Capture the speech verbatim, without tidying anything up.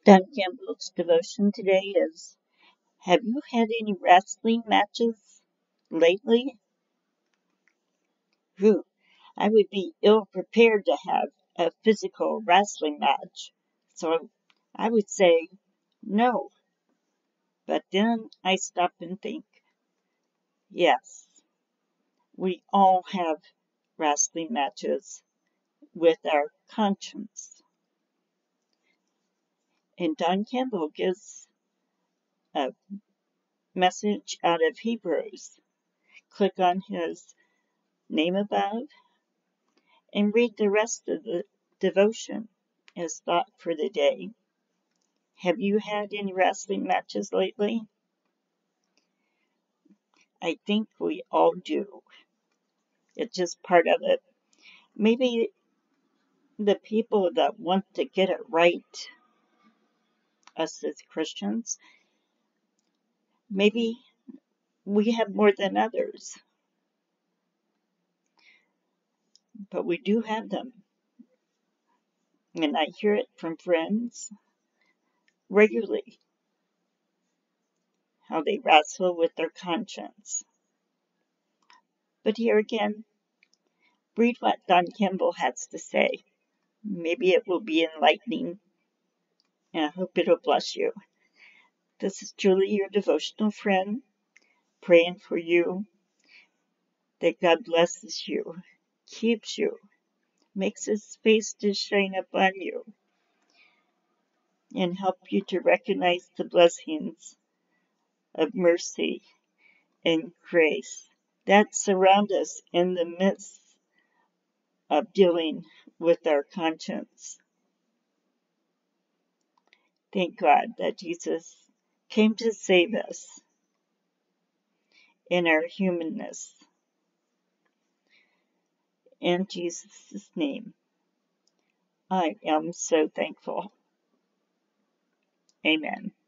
Don Campbell's devotion today is, have you had any wrestling matches lately? Whew, I would be ill prepared to have a physical wrestling match, so I would say no. But then I stop and think, yes, we all have wrestling matches with our conscience. And Don Campbell gives a message out of Hebrews. Click on his name above and read the rest of the devotion as thought for the day. Have you had any wrestling matches lately? I think we all do. It's just part of it. Maybe the people that want to get it right, us as Christians, maybe we have more than others, but we do have them. And I hear it from friends regularly, how they wrestle with their conscience. But here again, read what Don Campbell has to say. Maybe it will be enlightening, and I hope it'll bless you. This is Julie, your devotional friend, praying for you, that God blesses you, keeps you, makes his face to shine upon you, and help you to recognize the blessings of mercy and grace that surround us in the midst of dealing with our conscience. Thank God that Jesus came to save us in our humanness. In Jesus' name, I am so thankful. Amen.